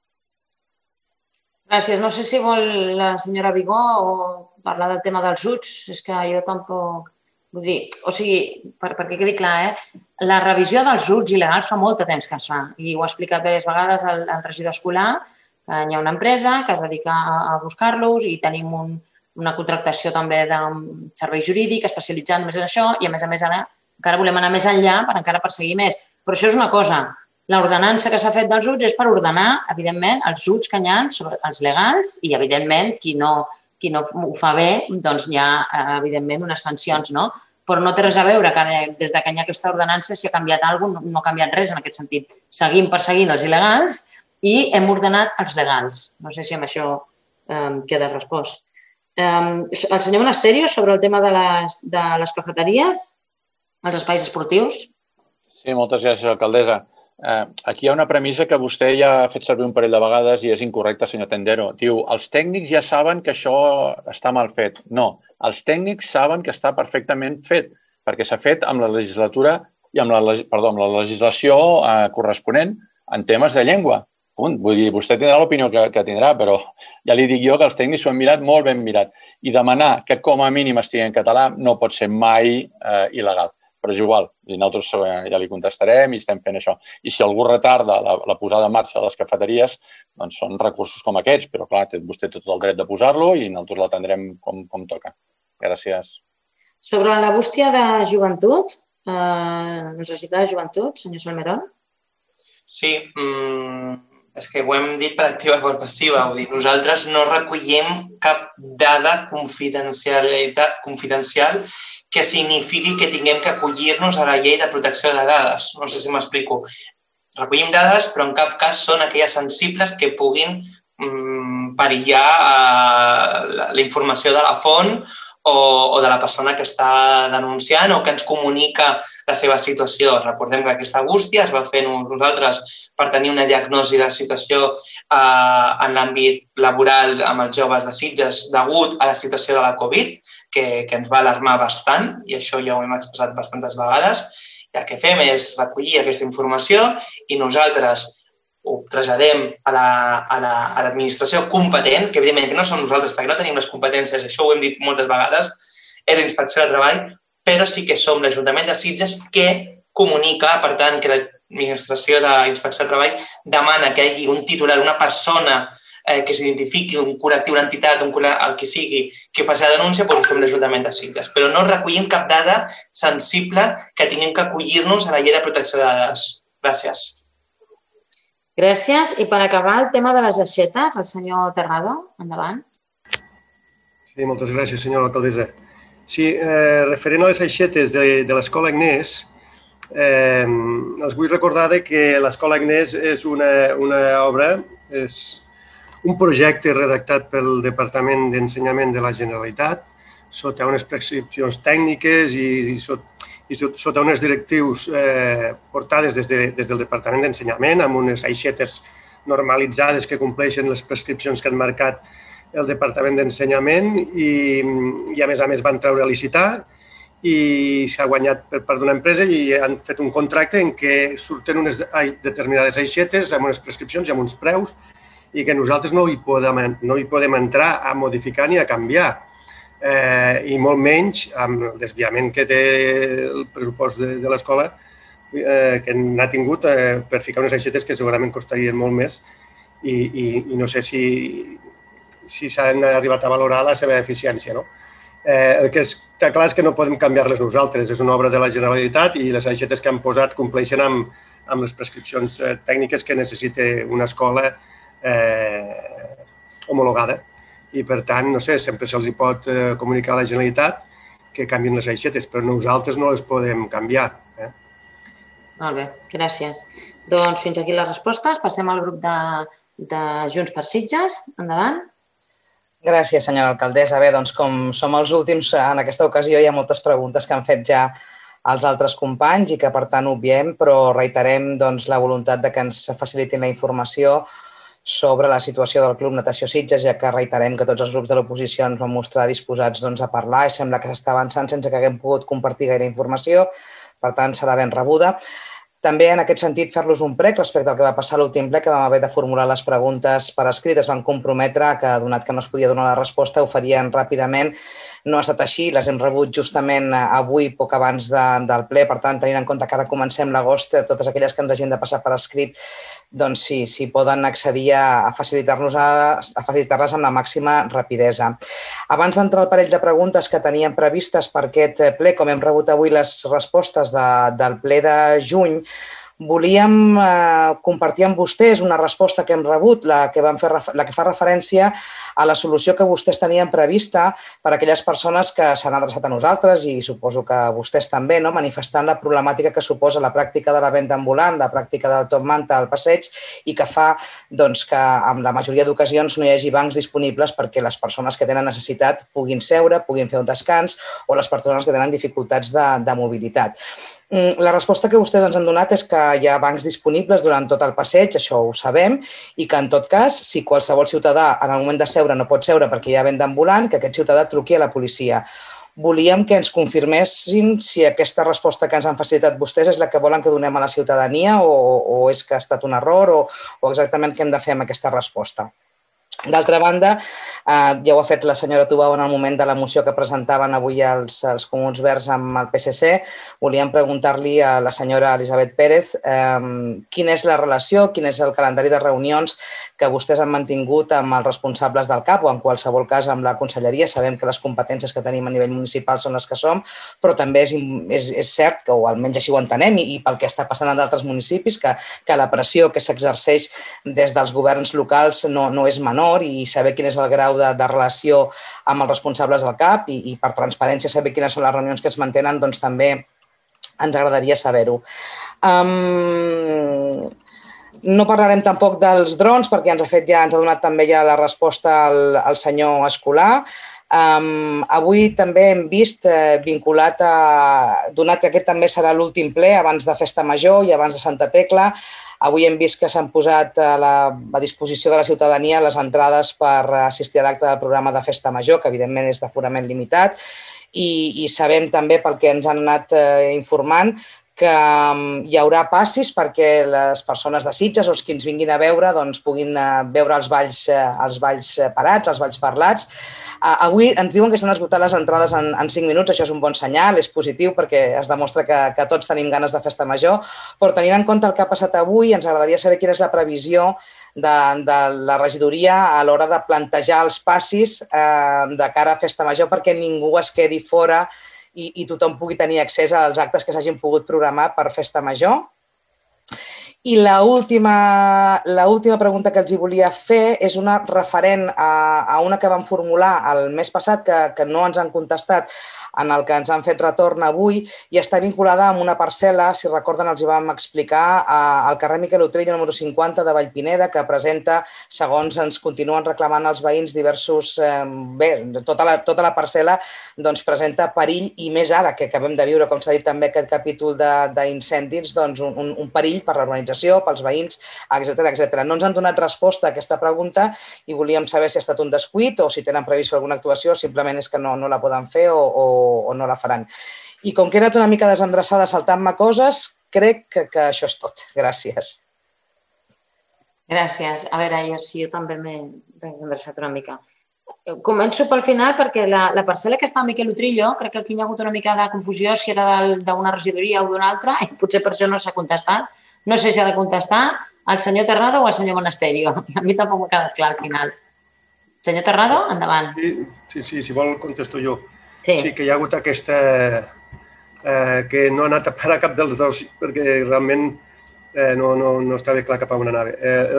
Gràcies. No sé si vol la senyora Vigó parlar del tema dels UTS. És que jo tampoc... Vull dir, o sigui, perquè quedi clar, la revisió dels UTS il·legals fa molt de temps que es fa i ho ha explicat diverses vegades el regidor escolar, que hi ha una empresa que es dedica a buscar-los i tenim una contractació també de servei jurídic especialitzat només en això i, a més ara encara volem anar més enllà per encara perseguir més. Però això és una cosa. L'ordenança que s'ha fet dels UTS és per ordenar, evidentment, els UTS que hi ha sobre els legals i, evidentment, qui no ho fa bé, doncs hi ha, evidentment, unes sancions, no? Però no té res a veure que des que hi ha aquesta ordenança si ha canviat alguna cosa, no ha canviat res en aquest sentit. Seguim perseguint els il·legals i hem ordenat els legals. No sé si amb això queda respost. El senyor Monasterio, sobre el tema de les cafeteries, els espais esportius. Sí, moltes gràcies, alcaldessa. Aquí hi ha una premissa que vostè ja ha fet servir un parell de vegades i és incorrecta, senyor Tendero. Diu, els tècnics ja saben que això està mal fet. No, els tècnics saben que està perfectament fet, perquè s'ha fet amb la legislatura i amb la legislació corresponent en temes de llengua. Vull dir, vostè tindrà l'opinió que tindrà, però ja li dic jo que els tècnics s'ho han mirat molt ben mirat. I demanar que com a mínim estigui en català no pot ser mai il·legal. Però és igual, nosaltres ja li contestarem i estem fent això. I si algú retarda la posada en marxa de les cafeteries, doncs són recursos com aquests, però clar, vostè té tot el dret de posar-lo i nosaltres l'atendrem com toca. Gràcies. Sobre la bústia de joventut, el regidor de joventut, senyor Salmerón. Sí, és que ho hem dit per activa i per passiva. Vull dir, nosaltres no recollim cap dada confidencial que signifiqui que tinguem que acollir-nos a la llei de protecció de dades. No sé si m'explico. Recollim dades, però en cap cas són aquelles sensibles que puguin perillar la informació de la font o de la persona que està denunciant o que ens comunica la seva situació. Recordem que aquesta bústia es va fer nosaltres per tenir una diagnosi de la situació en l'àmbit laboral amb els joves de Sitges degut a la situació de la Covid, que ens va alarmar bastant, i això ja ho hem expressat bastantes vegades. I el que fem és recollir aquesta informació i nosaltres ho traslladem a l'administració competent, que evidentment no som nosaltres perquè no tenim les competències, això ho hem dit moltes vegades, és la Inspecció de Treball, però sí que som l'Ajuntament de Sitges que comunica, per tant, que l'Administració d'Inspecció de Treball demana que hi hagi un titular, una persona que s'identifiqui, un col·lectiu, una entitat, el que sigui, que faci la denúncia, doncs ho fem l'Ajuntament de Sitges. Però no recollim cap dada sensible que tinguem que acollir-nos a la llei de protecció de dades. Gràcies. Gràcies. I per acabar, el tema de les aixetes, el senyor Terrado, endavant. Sí, moltes gràcies, senyora alcaldessa. Sí, referent a les aixetes de l'Escola Agnès, els vull recordar que l'Escola Agnès és una obra, és un projecte redactat pel Departament d'Ensenyament de la Generalitat sota unes prescripcions tècniques i i sota unes directrius portades des del Departament d'Ensenyament, amb unes aixetes normalitzades que compleixen les prescripcions que han marcat el Departament d'Ensenyament i a més van treure a licitar i s'ha guanyat per part d'una empresa i han fet un contracte en què surten unes determinades aixetes amb unes prescripcions i amb uns preus i que nosaltres no hi podem entrar a modificar ni a canviar. I molt menys amb el desviament que té el pressupost de l'escola que n'ha tingut per ficar unes aixetes que segurament costarien molt més i no sé si s'han arribat a valorar la seva eficiència. El que està clar és que no podem canviar-les nosaltres. És una obra de la Generalitat i les aixetes que han posat compleixen amb les prescripcions tècniques que necessita una escola homologada. I, per tant, no sé, sempre se'ls pot comunicar a la Generalitat que canvien les aixetes, però nosaltres no les podem canviar. Molt bé, gràcies. Doncs fins aquí les respostes. Passem al grup de Junts per Sitges. Endavant. Gràcies, senyora alcaldessa. Bé, doncs com som els últims en aquesta ocasió, hi ha moltes preguntes que han fet ja els altres companys i que, per tant, obviem, però reiterem la voluntat que ens facilitin la informació sobre la situació del Club Natació Sitges, ja que reiterem que tots els grups de l'oposició ens van mostrar disposats a parlar i sembla que s'està avançant sense que haguem pogut compartir gaire informació, per tant, serà ben rebuda. També, en aquest sentit, fer-los un prec respecte al que va passar a l'últim ple, que vam haver de formular les preguntes per escrit. Es van comprometre que, donat que no es podia donar la resposta, ho farien ràpidament. No ha estat així, les hem rebut justament avui, poc abans del ple. Per tant, tenint en compte que ara comencem l'agost, totes aquelles que ens hagin de passar per escrit, doncs sí, si poden accedir a facilitar-les amb la màxima rapidesa. Abans d'entrar al parell de preguntes que teníem previstes per aquest ple, com hem rebut avui les respostes del ple de juny, volíem compartir amb vostès una resposta que hem rebut, la que fa referència a la solució que vostès tenien prevista per a aquelles persones que s'han adreçat a nosaltres i suposo que vostès també, manifestant la problemàtica que suposa la pràctica de la venda ambulant, la pràctica del top manta al passeig i que fa que en la majoria d'ocasions no hi hagi bancs disponibles perquè les persones que tenen necessitat puguin seure, puguin fer un descans o les persones que tenen dificultats de mobilitat. La resposta que vostès ens han donat és que hi ha bancs disponibles durant tot el passeig, això ho sabem, i que en tot cas, si qualsevol ciutadà en el moment de seure no pot seure perquè hi ha venda ambulant, que aquest ciutadà truqui a la policia. Volíem que ens confirmessin si aquesta resposta que ens han facilitat vostès és la que volen que donem a la ciutadania o és que ha estat un error o exactament què hem de fer amb aquesta resposta. D'altra banda, ja ho ha fet la senyora Tubau en el moment de la moció que presentaven avui els Comuns Verds amb el PSC. Volíem preguntar-li a la senyora Elisabet Pérez quina és la relació, quin és el calendari de reunions que vostès han mantingut amb els responsables del CAP o en qualsevol cas amb la conselleria. Sabem que les competències que tenim a nivell municipal són les que som, però també és cert, o almenys així ho entenem, i pel que està passant en d'altres municipis, que la pressió que s'exerceix des dels governs locals no és menor i saber quin és el grau de relació amb els responsables del CAP i per transparència saber quines són les reunions que es mantenen, doncs també ens agradaria saber-ho. No parlarem tampoc dels drons perquè ens ha donat també ja la resposta al senyor Escolà. Avui també hem vist vinculat donat que aquest també serà l'últim ple abans de Festa Major i abans de Santa Tecla, avui hem vist que s'han posat a disposició de la ciutadania les entrades per assistir a l'acte del programa de Festa Major, que evidentment és d'aforament limitat, i sabem també pel que ens han anat informant que hi haurà passis perquè les persones de Sitges o els que ens vinguin a veure puguin veure els balls parats, els balls parlats. Avui ens diuen que s'han esgotat les entrades en 5 minuts, això és un bon senyal, és positiu perquè es demostra que tots tenim ganes de Festa Major, però tenint en compte el que ha passat avui ens agradaria saber quina és la previsió de la regidoria a l'hora de plantejar els passis de cara a Festa Major perquè ningú es quedi fora i tothom pugui tenir accés als actes que s'hagin pogut programar per Festa Major. I l'última pregunta que els hi volia fer és una referent a una que vam formular el mes passat que no ens han contestat, en el que ens han fet retorn avui, i està vinculada amb una parcel·la, si recorden els hi vam explicar, al carrer Miquel Utrillo número 50 de Vallpineda, que presenta, segons ens continuen reclamant els veïns, diversos... Bé, tota la parcel·la presenta perill, i més ara que acabem de viure, com s'ha dit també, aquest capítol d'incendis, un perill per l'organització, pels veïns, etc. No ens han donat resposta a aquesta pregunta i volíem saber si ha estat un descuit o si tenen previst fer alguna actuació, simplement és que no la poden fer o no la faran. I com que he anat una mica desendreçada saltant-me coses, crec que això és tot. Gràcies. Gràcies. A veure, jo també m'he desendreçat una mica. Començo pel final perquè la parcel·la que està a Miquel Utrillo, crec que aquí hi ha hagut una mica de confusió si era d'una regidoria o d'una altra i potser per això no s'ha contestat. No sé si ha de contestar el senyor Terrado o el senyor Monasterio. A mi tampoc m'ha quedat clar al final. Senyor Terrado, endavant. Sí, si vol contesto jo. Sí, que hi ha hagut aquesta... que no ha anat a parar cap dels dos perquè realment no estava clar cap a on anava.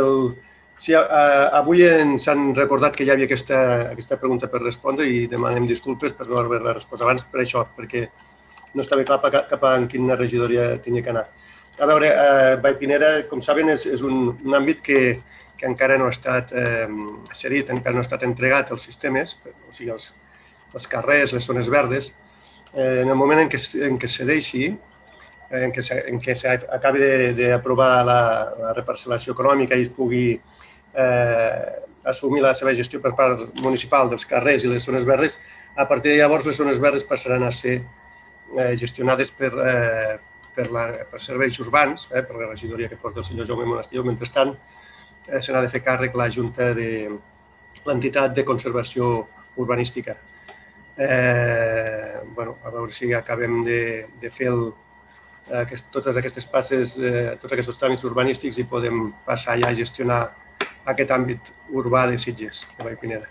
Avui ens han recordat que hi havia aquesta pregunta per respondre i demanem disculpes per no haver-la respost abans per això, perquè no estava clar cap a quina regidoria tenia que anar. A veure, Vallpineda, com saben, és un àmbit que encara no ha estat cedit, encara no ha estat entregat als sistemes, o sigui, els carrers, les zones verdes. En el moment en què cedeixi, en què s'acabi d'aprovar la reparcel·lació econòmica i es pugui assumir la seva gestió per part municipal dels carrers i les zones verdes, a partir de llavors les zones verdes passaran a ser gestionades per serveis urbans, per la regidoria que porta el senyor Jaume Monasterio. Mentrestant, se n'ha de fer càrrec la Junta de l'entitat de conservació urbanística. A veure si acabem de fer totes aquestes passes, tots aquests tràmits urbanístics i podem passar ja a gestionar aquest àmbit urbà de Sitges, de Vallpineda.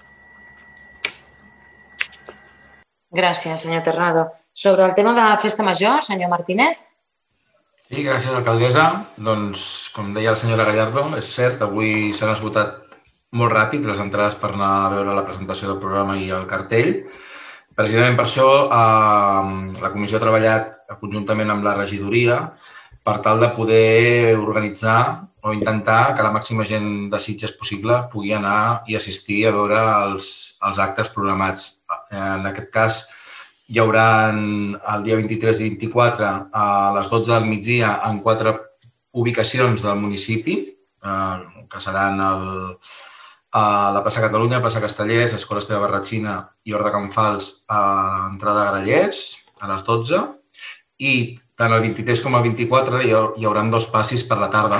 gràcies, senyor Terrado. Sobre el tema de la festa major, senyor Martínez. Sí, gràcies, alcaldessa. Doncs, com deia el senyor Gallardo, és cert, avui s'han esgotat molt ràpid les entrades per anar a veure la presentació del programa i el cartell. Precisament per això la comissió ha treballat conjuntament amb la regidoria per tal de poder organitzar o intentar que la màxima gent de Sitges possible pugui anar i assistir a veure els actes programats. En aquest cas, hi haurà el dia 23 i 24 a les 12 del migdia en 4 ubicacions del municipi, que seran a la plaça Catalunya, plaça Castellers, Escola Esteve Barratxina i Hort de Can Fals a l'entrada de Grallers a les 12 i tant el 23 com el 24 hi haurà 2 passis per la tarda.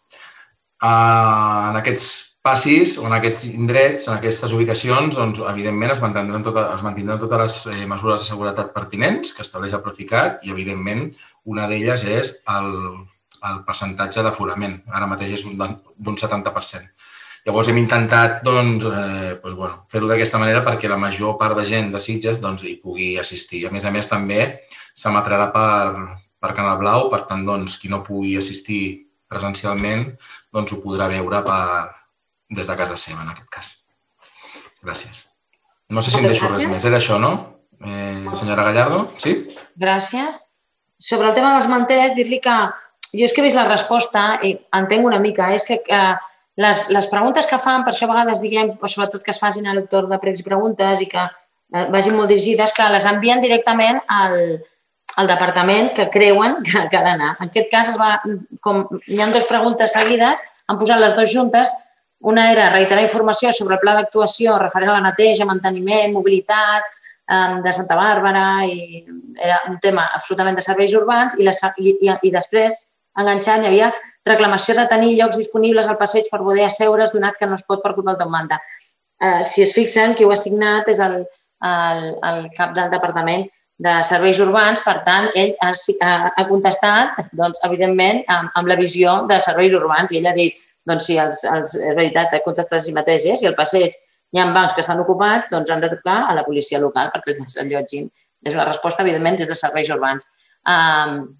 En aquests passis o en aquests indrets, en aquestes ubicacions, doncs, evidentment es mantindran totes les mesures de seguretat pertinents que estableix el Procicat i, evidentment, una d'elles és el percentatge d'aforament. Ara mateix és d'un 70%. Llavors hem intentat fer-ho d'aquesta manera perquè la major part de gent de Sitges hi pugui assistir. A més, també s'emetrà per Canal Blau, per tant, qui no pugui assistir presencialment ho podrà veure des de casa seva, en aquest cas. Gràcies. No sé si em deixo res més. Era això, no? Senyora Gallardo, sí? Gràcies. Sobre el tema dels manters, dir-li que jo és que he vist la resposta i entenc una mica, és que les preguntes que fan, per això a vegades diguem, sobretot que es facin a l'autor de pregs i preguntes i que vagin molt dirigides, clar, les envien directament al departament que creuen que ha d'anar. En aquest cas, com hi ha 2 preguntes seguides, han posat les 2 juntes. Una era reiterar informació sobre el pla d'actuació referent a la neteja, manteniment, mobilitat de Santa Bàrbara, i era un tema absolutament de serveis urbans, i després, enganxant, hi havia reclamació de tenir llocs disponibles al passeig per poder asseure's, donat que no es pot per culpa del top manta. Si es fixen, qui ho ha signat és el cap del Departament de Serveis Urbans, per tant, ell ha contestat, evidentment, amb la visió de serveis urbans, i ell ha dit, si és veritat, ha contestat a si mateix, si al passeig hi ha bancs que estan ocupats, han de trucar a la policia local perquè els desallotgin. És una resposta, evidentment, des de serveis urbans.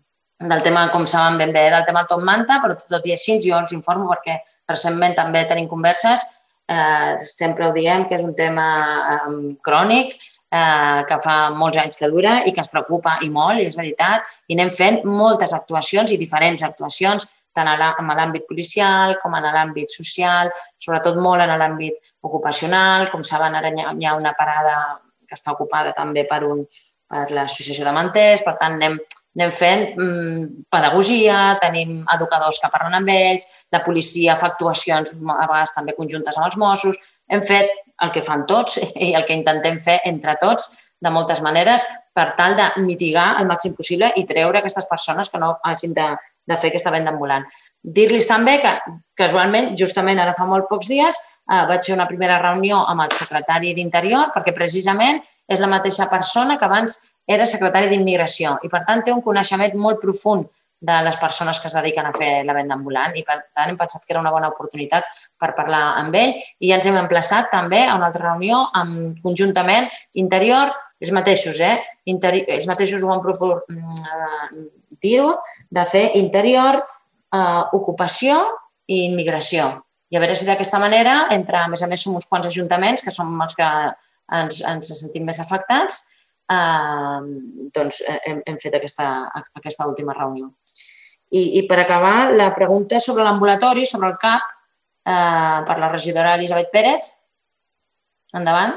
del tema, com saben ben bé, del tema Top Manta, però tot i així jo els informo perquè recentment també tenim converses, sempre ho diem que és un tema crònic, que fa molts anys que dura i que ens preocupa i molt, i és veritat, i anem fent moltes actuacions i diferents actuacions, tant en l'àmbit policial com en l'àmbit social, sobretot molt en l'àmbit ocupacional. Com saben, ara hi ha una parada que està ocupada també per l'Associació de Manters, per tant anem fent pedagogia, tenim educadors que parlen amb ells, la policia fa actuacions a vegades també conjuntes amb els Mossos, hem fet el que fan tots i el que intentem fer entre tots de moltes maneres per tal de mitigar el màxim possible i treure aquestes persones que no hagin de fer aquesta venda ambulant. Dir-los també que casualment, justament ara fa molt pocs dies, vaig fer una primera reunió amb el secretari d'Interior perquè precisament és la mateixa persona que abans era secretari d'Immigració i per tant té un coneixement molt profund de les persones que es dediquen a fer la venda ambulant i per tant hem pensat que era una bona oportunitat per parlar amb ell i ens hem emplaçat també a una altra reunió amb conjuntament Interior, ells mateixos ho van dir-ho, de fer Interior, Ocupació i Immigració. I a veure si d'aquesta manera, a més a més som uns quants ajuntaments que som els que ens sentim més afectats, doncs hem fet aquesta última reunió. I per acabar, la pregunta sobre l'ambulatori, sobre el CAP, per la regidora Elisabet Pérez. Endavant.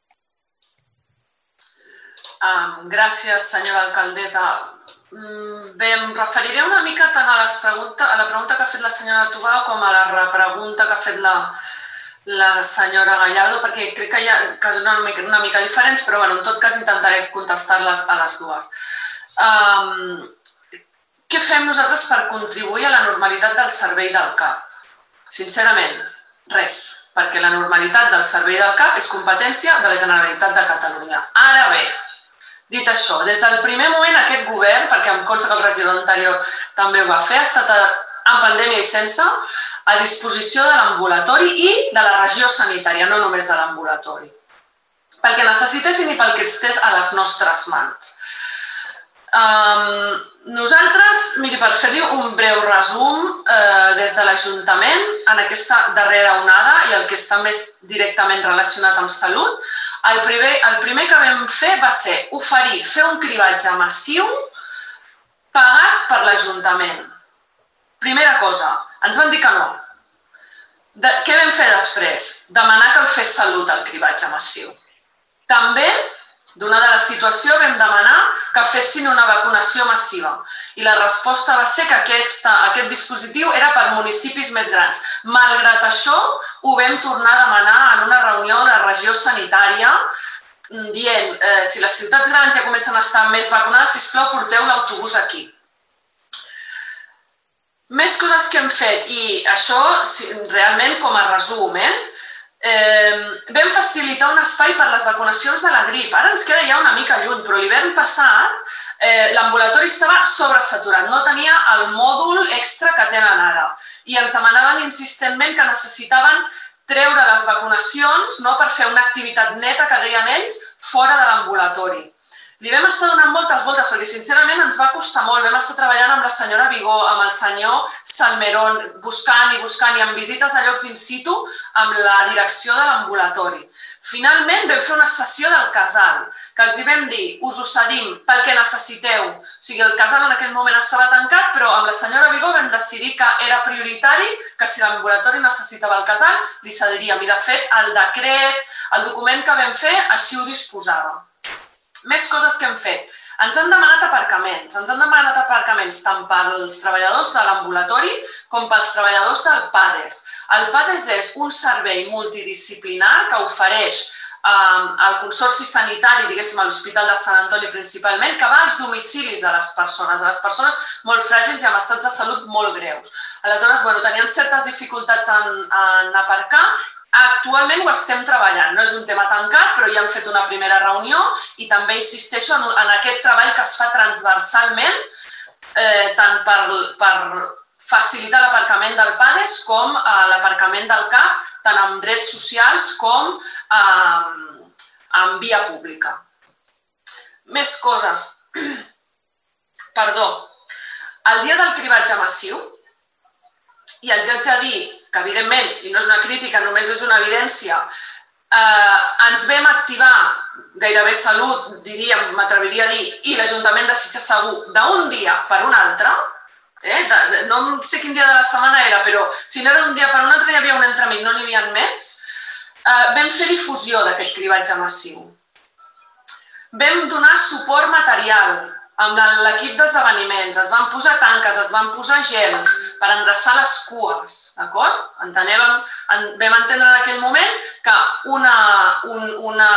Gràcies, senyora alcaldessa. Bé, em referiré una mica tant a la pregunta que ha fet la senyora Tubau com a la repregunta que ha fet la senyora Gallardo, perquè crec que hi ha casos una mica diferents, però en tot cas intentaré contestar-les a les dues. Què fem nosaltres per contribuir a la normalitat del servei del CAP? Sincerament, res, perquè la normalitat del servei del CAP és competència de la Generalitat de Catalunya. Ara bé, dit això, des del primer moment aquest govern, perquè em consta que el regidor anterior també ho va fer, ha estat en pandèmia i sense, a disposició de l'ambulatori i de la regió sanitària, no només de l'ambulatori. Pel que necessitessin i pel que estés a les nostres mans. Nosaltres, miri, per fer-li un breu resum des de l'Ajuntament en aquesta darrera onada i el que està més directament relacionat amb salut, el primer que vam fer va ser fer un cribatge massiu pagat per l'Ajuntament. Primera cosa, ens van dir que no. Què vam fer després? Demanar que el fes Salut, el cribatge massiu. També, donada la situació, vam demanar que fessin una vacunació massiva i la resposta va ser que aquest dispositiu era per municipis més grans. Malgrat això, ho vam tornar a demanar en una reunió de regió sanitària dient si les ciutats grans ja comencen a estar més vacunades, sisplau, porteu l'autobús aquí. Més coses que hem fet, i això realment com a resum, vam facilitar un espai per les vacunacions de la grip. Ara ens queda ja una mica lluny, però l'hivern passat l'ambulatori estava sobresaturat, no tenia el mòdul extra que tenen ara. I ens demanaven insistentment que necessitaven treure les vacunacions per fer una activitat neta, que deien ells, fora de l'ambulatori. Li vam estar donant moltes voltes perquè sincerament ens va costar molt. Vam estar treballant amb la senyora Vigó, amb el senyor Salmerón, buscant i amb visites a llocs in situ amb la direcció de l'ambulatori. Finalment vam fer una sessió del casal, que els hi vam dir, us ho cedim pel que necessiteu. O sigui, el casal en aquell moment estava tancat, però amb la senyora Vigó vam decidir que era prioritari, que si l'ambulatori necessitava el casal, li cediríem. I de fet, el decret, el document que vam fer, així ho disposava. Més coses que hem fet. Ens han demanat aparcaments tant pels treballadors de l'ambulatori com pels treballadors del PADES. El PADES és un servei multidisciplinar que ofereix el Consorci Sanitari, diguéssim, a l'Hospital de Sant Antoni principalment, que va als domicilis de les persones molt fràgils i amb estats de salut molt greus. Aleshores, tenien certes dificultats en aparcar. Actualment ho estem treballant, no és un tema tancat, però ja hem fet una primera reunió i també insisteixo en aquest treball que es fa transversalment, tant per facilitar l'aparcament del PADES com l'aparcament del CAP, tant amb drets socials com en via pública. Més coses. Perdó. El dia del cribatge massiu, i els haig de dir que, evidentment, i no és una crítica, només és una evidència, ens vam activar gairebé Salut, diríem, m'atreviria a dir, i l'Ajuntament de Sitges segur, d'un dia per un altre, no sé quin dia de la setmana era, però si no era d'un dia per un altre hi havia un entremig, no n'hi havia més, vam fer difusió d'aquest cribatge massiu. Vam donar suport material amb l'equip d'esdeveniments, es van posar tanques, es van posar gels per endreçar les cues, d'acord? Vam entendre en aquell moment que una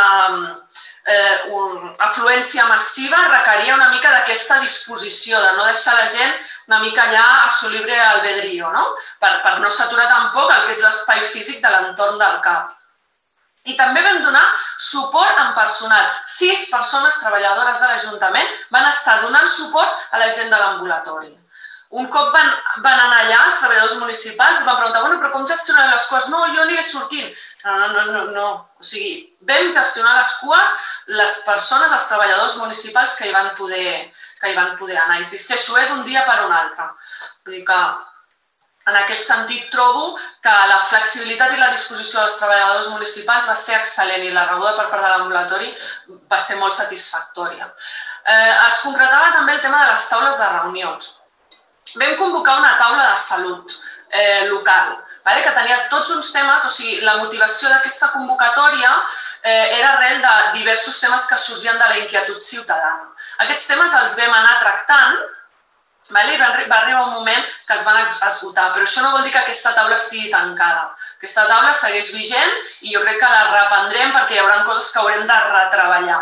afluència massiva requeria una mica d'aquesta disposició, de no deixar la gent una mica allà a su libre albedrío, no? Per no saturar tampoc el que és l'espai físic de l'entorn del CAP. I també vam donar suport en personal. 6 persones treballadores de l'Ajuntament van estar donant suport a la gent de l'ambulatori. Un cop van anar allà, els treballadors municipals, van preguntar, però com gestionarem les cues? No, jo aniré sortint. No. O sigui, vam gestionar les cues les persones, els treballadors municipals que hi van poder anar. Insisteixo, d'un dia per un altre. Vull dir que en aquest sentit trobo que la flexibilitat i la disposició dels treballadors municipals va ser excel·lent i la rebuda per part de l'ambulatori va ser molt satisfactòria. Es concretava també el tema de les taules de reunions. Vam convocar una taula de salut local, que tenia tots uns temes, o sigui, la motivació d'aquesta convocatòria era arrel de diversos temes que sorgien de la inquietud ciutadana. Aquests temes els vam anar tractant. Va arribar un moment que es van esgotar, però això no vol dir que aquesta taula estigui tancada. Aquesta taula segueix vigent i jo crec que la reprendrem perquè hi haurà coses que haurem de retreballar.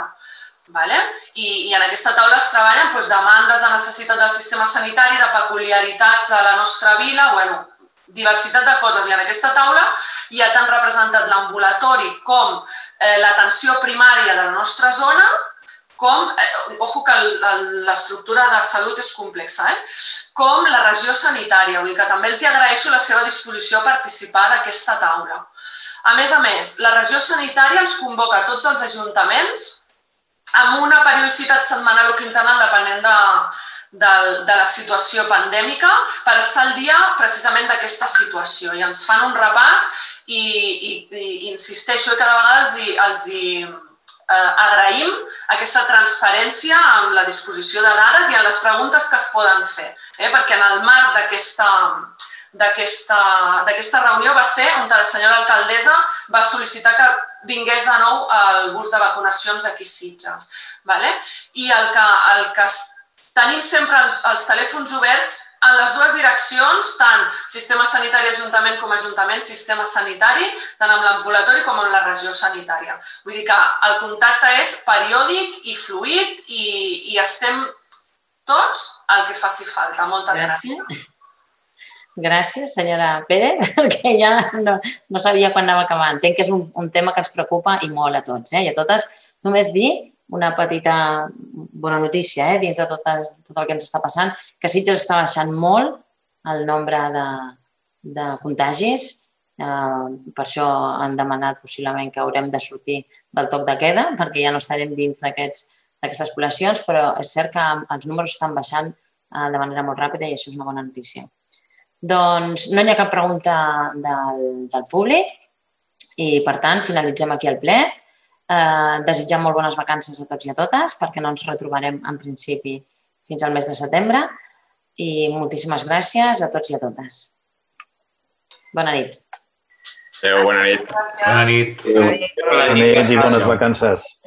I en aquesta taula es treballen demandes de necessitat del sistema sanitari, de peculiaritats de la nostra vila, diversitat de coses. I en aquesta taula hi ha tant representat l'ambulatori com l'atenció primària de la nostra zona, ojo que l'estructura de salut és complexa, com la regió sanitària. Vull dir que també els agraeixo la seva disposició a participar d'aquesta taula. A més, la regió sanitària ens convoca a tots els ajuntaments amb una periodicitat setmanal o quinzenal, depenent de la situació pandèmica, per estar al dia precisament d'aquesta situació. I ens fan un repàs i insisteixo, cada vegada els agraïm aquesta transparència amb la disposició de dades i en les preguntes que es poden fer, perquè en el marc d'aquesta reunió va ser on la senyora alcaldessa va sol·licitar que vingués de nou el bus de vacunacions aquí a Sitges. I el que tenim sempre els telèfons oberts en les dues direccions, tant sistema sanitari Ajuntament com Ajuntament sistema sanitari, tant amb l'ambulatori com amb la regió sanitària. Vull dir que el contacte és periòdic i fluid i estem tots al que faci falta. Moltes gràcies. Gràcies, senyora Pérez, que ja no sabia quan anava a acabar. Entenc que és un tema que ens preocupa i molt a tots i a totes. Només dir una petita bona notícia dins de tot el que ens està passant, que Sitges està baixant molt el nombre de contagis. Per això han demanat possiblement que haurem de sortir del toc de queda, perquè ja no estarem dins d'aquestes poblacions, però és cert que els números estan baixant de manera molt ràpida i això és una bona notícia. Doncs no hi ha cap pregunta del públic i, per tant, finalitzem aquí el ple. Desitgem molt bones vacances a tots i a totes perquè no ens retrobarem en principi fins al mes de setembre i moltíssimes gràcies a tots i a totes. Bona nit. Adéu, bona nit. Gràcies. Bona nit i bones vacances.